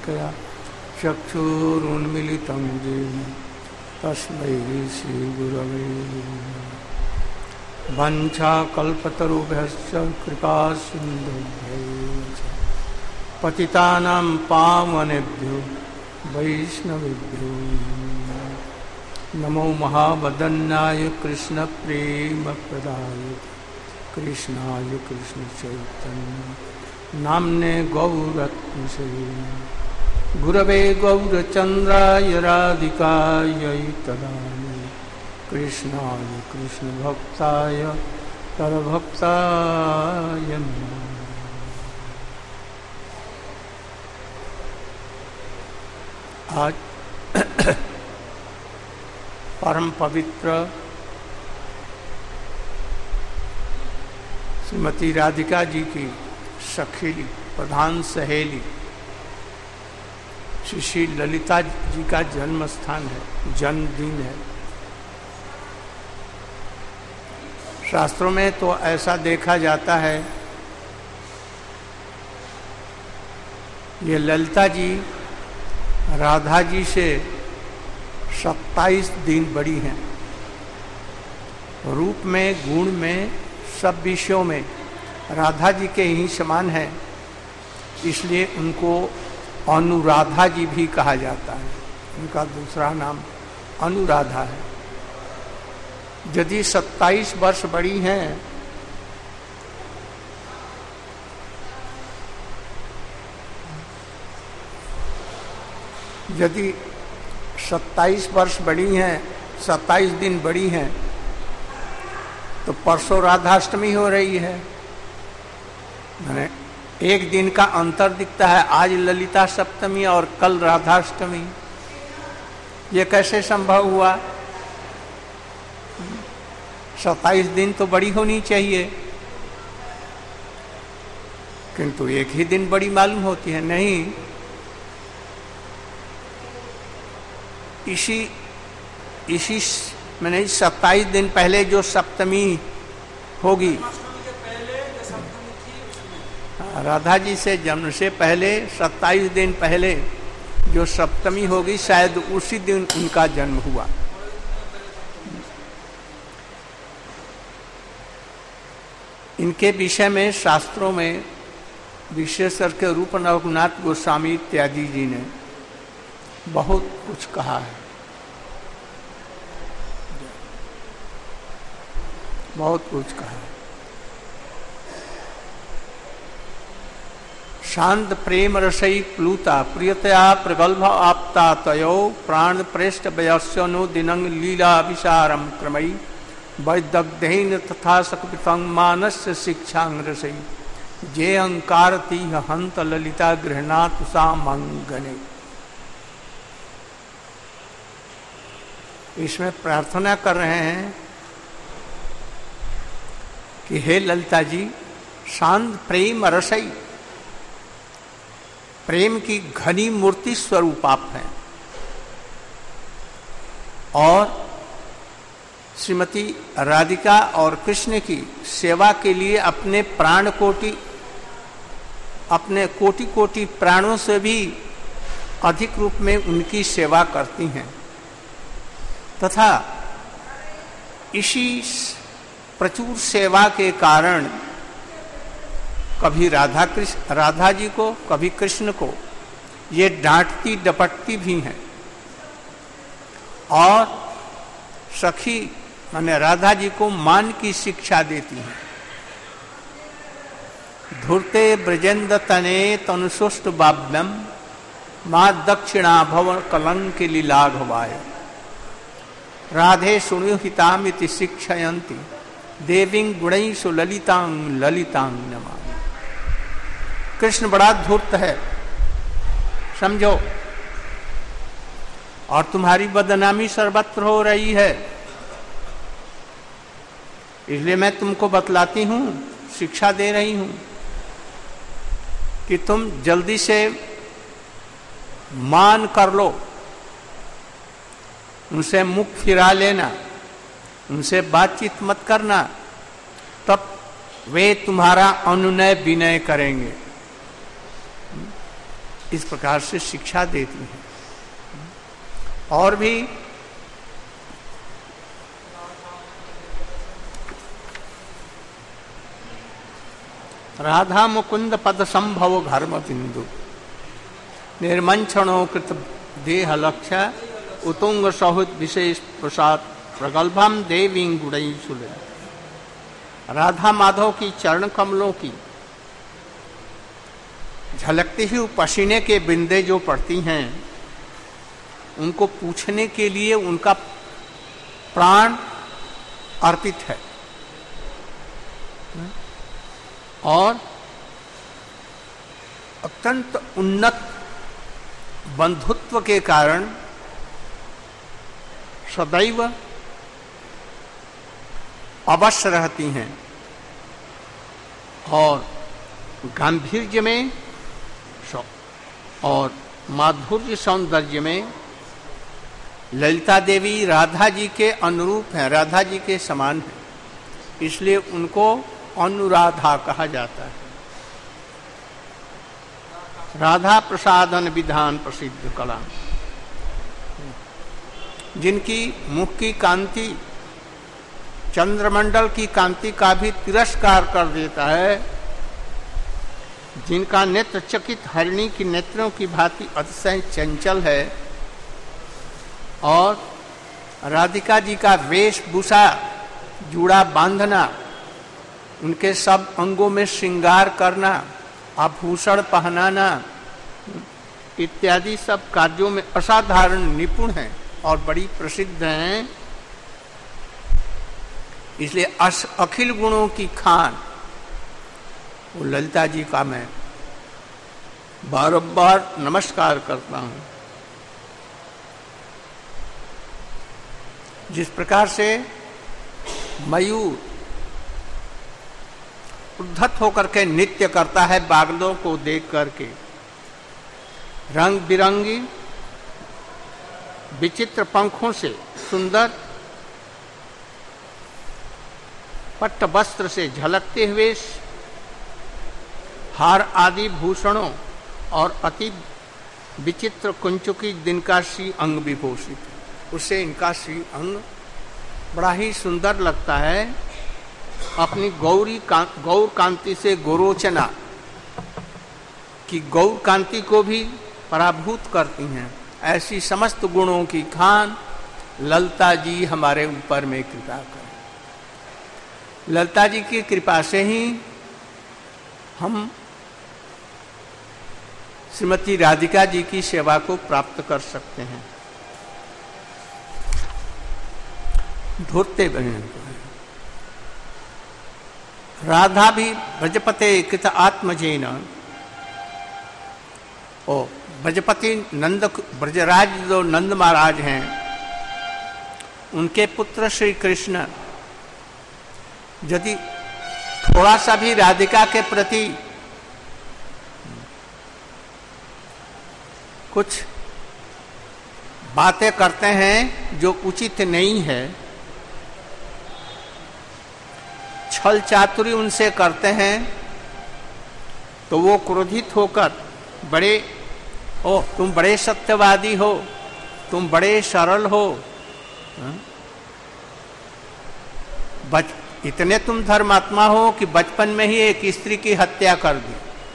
तस्मै चक्षुरुन्मीलितं येन तस्मै श्रीगुरवे नमः। वञ्चाकल्पतरुभ्यश्च कृपासिन्धुभ्यश्च पतितानां पावनेभ्यो वैष्णवेभ्यो नमो महावदन्याय कृष्णप्रेमप्रदाय कृष्णाय कृष्णचैतन्य नाम्ने गौरत्मसे गुरवे गौरचन्द्राय राधिकायै तदालये कृष्णाय कृष्णभक्ताय परभक्ताय नमः। आज परम पवित्र श्रीमती राधिका जी की सखीली प्रधान सहेली श्री ललिता जी का जन्म स्थान है, जन्मदिन है। शास्त्रों में तो ऐसा देखा जाता है ये ललिता जी राधा जी से 27 दिन बड़ी हैं। रूप में, गुण में, सब विषयों में राधा जी के ही समान है, इसलिए उनको अनुराधा जी भी कहा जाता है। उनका दूसरा नाम अनुराधा है। यदि 27 वर्ष बड़ी हैं यदि 27 वर्ष बड़ी हैं, 27 दिन बड़ी हैं, तो परसों राधाष्टमी हो रही है। मैंने एक दिन का अंतर दिखता है, आज ललिता सप्तमी और कल राधाष्टमी। ये कैसे संभव हुआ? 27 दिन तो बड़ी होनी चाहिए, किंतु एक ही दिन बड़ी मालूम होती है। नहीं, इसी मैंने 27 दिन पहले जो सप्तमी होगी, राधा जी से जन्म से पहले 27 दिन पहले जो सप्तमी होगी, शायद उसी दिन उनका जन्म हुआ। इनके विषय में शास्त्रों में विशेषकर के रूप रघुनाथ गोस्वामी इत्यादि जी ने बहुत कुछ कहा है, बहुत कुछ कहा है। शांत प्रेम रसई प्लूता प्रियतया प्रगल्भ आपता तयो प्राण प्रेष्ठ वयस्यनो दिनंग लीला विशारम क्रमई वैदग्धेन तथा सकपितं मानस्य शिक्षांग रसई जे अंकारती हंत ललिता गृहणातु सामंगने। इसमें प्रार्थना कर रहे हैं कि हे ललिता जी, शांत प्रेम रसई, प्रेम की घनी मूर्ति स्वरूप आप हैं, और श्रीमती राधिका और कृष्ण की सेवा के लिए अपने प्राण कोटि, अपने कोटि कोटि प्राणों से भी अधिक रूप में उनकी सेवा करती हैं, तथा इसी प्रचुर सेवा के कारण कभी राधा जी को, कभी कृष्ण को ये डांटती डपटती भी हैं, और सखी माने राधा जी को मान की शिक्षा देती हैं। धूर्ते ब्रजेंद्र तने तनुसुष्ट बाभ्यम मां दक्षिणा भवन कलंक लीलाघवाय राधे सुनिहितामिति शिक्षयन्ति देवीं गुणैषु ललितांग ललितांग नमामि। कृष्ण बड़ा धूर्त है, समझो, और तुम्हारी बदनामी सर्वत्र हो रही है, इसलिए मैं तुमको बतलाती हूं, शिक्षा दे रही हूं कि तुम जल्दी से मान कर लो, उनसे मुख फिरा लेना, उनसे बातचीत मत करना, तब वे तुम्हारा अनुनय विनय करेंगे। इस प्रकार से शिक्षा देती हैं। और भी राधा मुकुंद पद संभव घर्म बिंदु निर्मंक्षणो कृत देह लक्ष्य उतुंग सहुत विशेष प्रसाद प्रगल्भम देवी गुणई सुले। राधा माधव की चरण कमलों की झलकती हुई पसीने के बिंदे जो पड़ती हैं, उनको पूछने के लिए उनका प्राण अर्पित है। और अत्यंत उन्नत बंधुत्व के कारण सदैव अवश्य रहती हैं और गांधीर्य में और माधुर्य सौंदर्य में ललिता देवी राधा जी के अनुरूप हैं, राधा जी के समान हैं, इसलिए उनको अनुराधा कहा जाता है। राधा प्रसादन विधान प्रसिद्ध कला, जिनकी मुख की कांति चंद्रमंडल की कांति का भी तिरस्कार कर देता है, जिनका नेत्र चकित हरिणी की नेत्रों की भांति अतिशय चंचल है, और राधिका जी का वेशभूषा जूड़ा बांधना, उनके सब अंगों में श्रृंगार करना, आभूषण पहनाना इत्यादि सब कार्यों में असाधारण निपुण हैं और बड़ी प्रसिद्ध हैं। इसलिए अखिल गुणों की खान वो ललिता जी का मैं बार बार नमस्कार करता हूं। जिस प्रकार से मयूर उद्धत होकर के नृत्य करता है बादलों को देख करके, रंग बिरंगी विचित्र पंखों से सुंदर पट्ट वस्त्र से झलकते हुए हार आदि भूषणों और अति विचित्र कुंचुकी जिनका श्री अंग विभूषित, उससे इनका श्री अंग बड़ा ही सुंदर लगता है। अपनी गौर कांति से गोरोचना की गौर कांति को भी पराभूत करती हैं। ऐसी समस्त गुणों की खान ललिता जी हमारे ऊपर में कृपा करें। ललिता जी की कृपा से ही हम श्रीमती राधिका जी की सेवा को प्राप्त कर सकते हैं। धोते बहन राधा भी ब्रजपते कृत आत्मजेन, ओ ब्रजपति नंद ब्रजराज जो नंद महाराज हैं, उनके पुत्र श्री कृष्ण यदि थोड़ा सा भी राधिका के प्रति कुछ बातें करते हैं जो उचित नहीं है, छल चातुरी उनसे करते हैं, तो वो क्रोधित होकर तुम बड़े सत्यवादी हो, तुम बड़े सरल हो, इतने तुम धर्मात्मा हो कि बचपन में ही एक स्त्री की हत्या कर दी।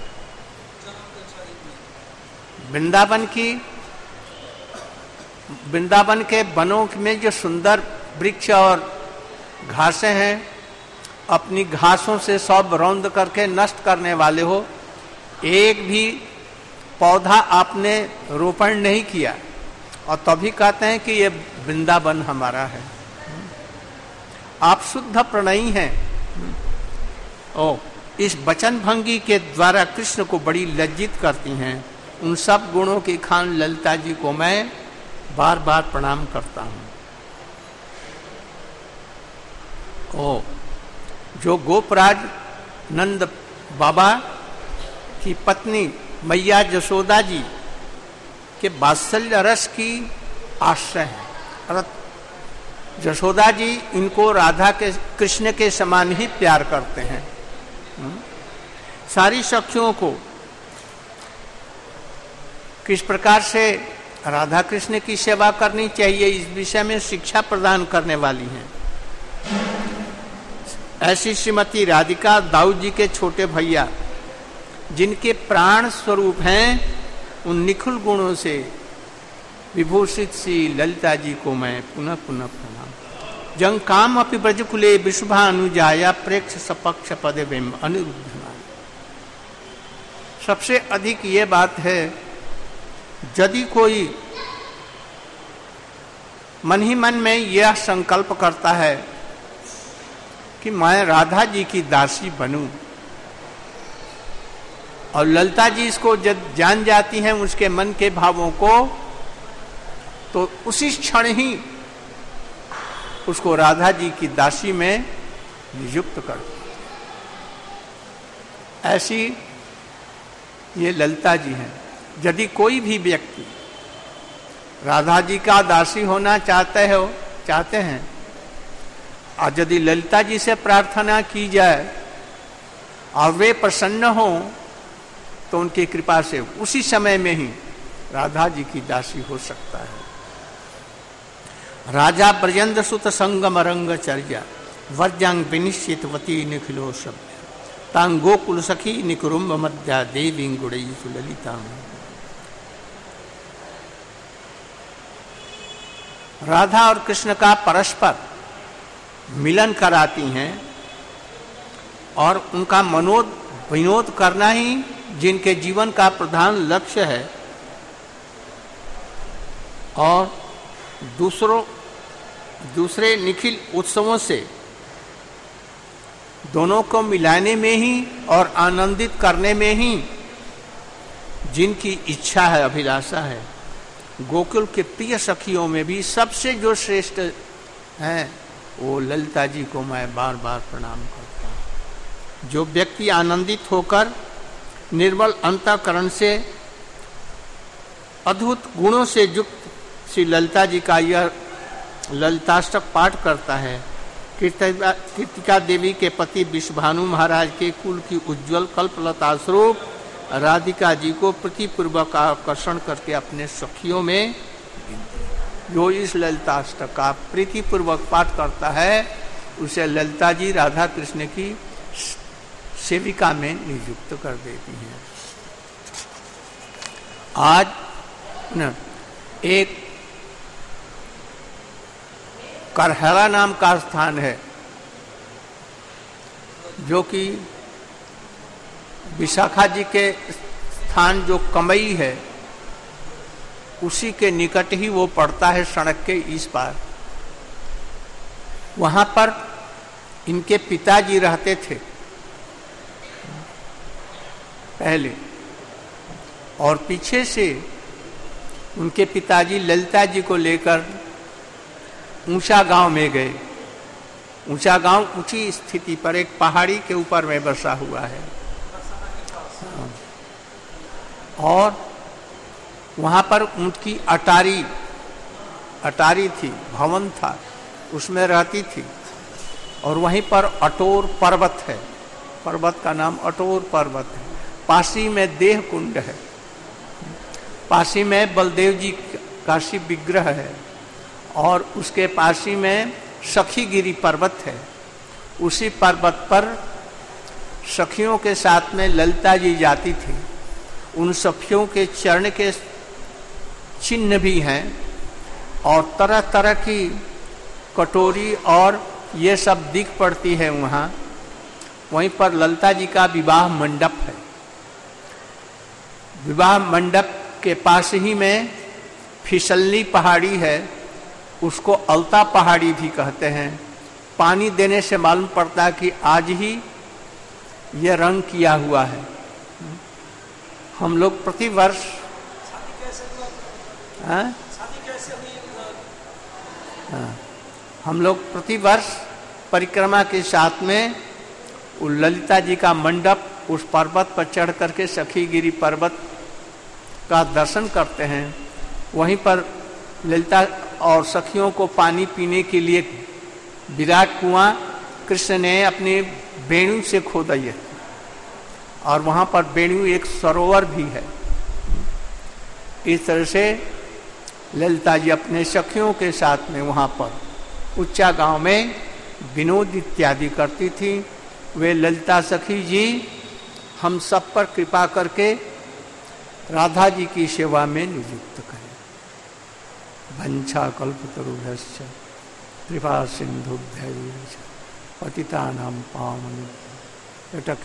वृंदावन के वनों में जो सुंदर वृक्ष और घासें हैं, अपनी घासों से सब रौंद करके नष्ट करने वाले हो। एक भी पौधा आपने रोपण नहीं किया और तभी कहते हैं कि ये वृंदावन हमारा है। आप शुद्ध प्रणयी हैं। इस वचन भंगी के द्वारा कृष्ण को बड़ी लज्जित करती हैं। उन सब गुणों की खान ललिता जी को मैं बार बार प्रणाम करता हूं। जो गोपराज नंद बाबा की पत्नी मैया जसोदा जी के वात्सल्य रस की आश्रय है। जसोदा जी इनको राधा के कृष्ण के समान ही प्यार करते हैं। सारी सखियों को किस प्रकार से राधा कृष्ण की सेवा करनी चाहिए, इस विषय में शिक्षा प्रदान करने वाली हैं। ऐसी श्रीमती राधिका दाऊद जी के छोटे भैया, जिनके प्राण स्वरूप हैं, उन निखुल गुणों से विभूषित सी ललिता जी को मैं पुनः पुनः प्रणाम। जंग काम अपि ब्रजकुले विशुभानुजाया प्रेक्ष सपक्ष पदे बिंब अनिरुद्ध। सबसे अधिक ये बात है, यदि कोई मन ही मन में यह संकल्प करता है कि मैं राधा जी की दासी बनूं, और ललिता जी इसको जब जान जाती हैं उसके मन के भावों को, तो उसी क्षण ही उसको राधा जी की दासी में नियुक्त कर। ऐसी ये ललिता जी हैं। यदि कोई भी व्यक्ति राधा जी का दासी होना चाहते हैं, और यदि ललिता जी से प्रार्थना की जाए और वे प्रसन्न हो, तो उनकी कृपा से उसी समय में ही राधा जी की दासी हो सकता है। राजा ब्रजेंद्र सुत संगम रंग चर्या वर्जांग विनिश्चित वती निखिलो शब्द तांग गोकुल सखी निकुरुम्ब मध्या देवी गुड़ई सुललिता। राधा और कृष्ण का परस्पर मिलन कराती हैं, और उनका विनोद करना ही जिनके जीवन का प्रधान लक्ष्य है, और दूसरे निखिल उत्सवों से दोनों को मिलाने में ही और आनंदित करने में ही जिनकी इच्छा है, अभिलाषा है। गोकुल के प्रिय सखियों में भी सबसे जो श्रेष्ठ है, वो ललिता जी को मैं बार बार प्रणाम करता हूँ। जो व्यक्ति आनंदित होकर निर्मल अंतःकरण से अद्भुत गुणों से युक्त श्री ललिता जी का यह ललिताष्टक पाठ करता है, कीर्तिका देवी के पति विश्वभानु महाराज के कुल की उज्जवल कल्पलता स्वरूप राधिका जी को प्रीतिपूर्वक आकर्षण करके अपने सखियों में, जो इस ललिताष्टक का प्रीतिपूर्वक पाठ करता है, उसे ललिता जी राधा कृष्ण की सेविका में नियुक्त कर देती हैं। आज न एक करहरा नाम का स्थान है, जो कि विशाखा जी के स्थान जो कमई है, उसी के निकट ही वो पड़ता है, सड़क के इस पार। वहां पर इनके पिताजी रहते थे पहले, और पीछे से उनके पिताजी ललिता जी को लेकर ऊंचा गांव में गए। ऊंचा गांव ऊंची स्थिति पर एक पहाड़ी के ऊपर में बसा हुआ है, और वहां पर उनकी अटारी थी, भवन था, उसमें रहती थी। और वहीं पर अटोर पर्वत है, पर्वत का नाम अटोर पर्वत है। पासी में देह कुंड है, पासी में बलदेव जी का शिव विग्रह है, और उसके पासी में सखीगिरी पर्वत है। उसी पर्वत पर सखियों के साथ में ललिता जी जाती थी। उन सखियों के चरण के चिन्ह भी हैं, और तरह तरह की कटोरी और ये सब दिख पड़ती है वहाँ। वहीं पर ललिता जी का विवाह मंडप है। विवाह मंडप के पास ही में फिसलनी पहाड़ी है, उसको अलता पहाड़ी भी कहते हैं। पानी देने से मालूम पड़ता है कि आज ही यह रंग किया हुआ है। हम लोग प्रतिवर्ष हम लोग प्रतिवर्ष परिक्रमा के साथ में ललिता जी का मंडप उस पर्वत पर चढ़ करके सखीगिरी पर्वत का दर्शन करते हैं। वहीं पर ललिता और सखियों को पानी पीने के लिए विराट कुआं कृष्ण ने अपने वेणु से खोदा है, और वहां पर वेणु एक सरोवर भी है। इस तरह से ललिता जी अपने सखियों के साथ में वहाँ पर उच्चा गांव में विनोद इत्यादि करती थी। वे ललिता सखी जी हम सब पर कृपा करके राधा जी की सेवा में नियुक्त करें। वंशा कल्पतरुभ्यश्च कृपा सिंधुभ्यैव पतितानां पावनेभ्यो